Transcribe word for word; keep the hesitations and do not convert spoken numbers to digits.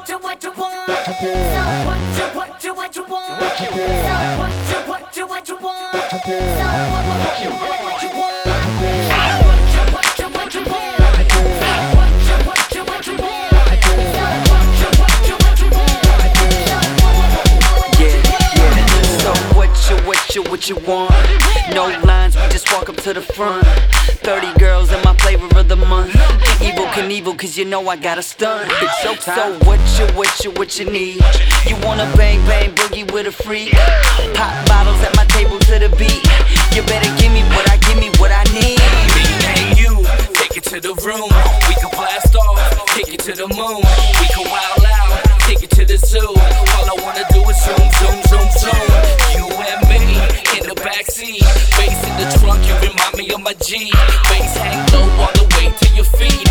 what you what you want? So what you what you what you want? So what you what you what you want? So what what you what what you want? What you what you what you want? What you what you what you want? So what you what you what you want? Yeah, yeah. So what you what you what you want? No lines, we just walk up to the front. Thirty girls in my flavor of the month. Evil Knievel, cause you know I got a stunt. It's showtime. So what you, what you, what you need? You wanna bang, bang, boogie with a freak? Pop bottles at my table to the beat. You better give me what I, give me what I need. Me and you, take it to the room. We can blast off, take it to the moon. We can wild out, take it to the zoo. All I wanna do is zoom, zoom, zoom, zoom. You and me in the backseat, bass in the trunk, you remind me of my G. Bass hang low all the way to your feet.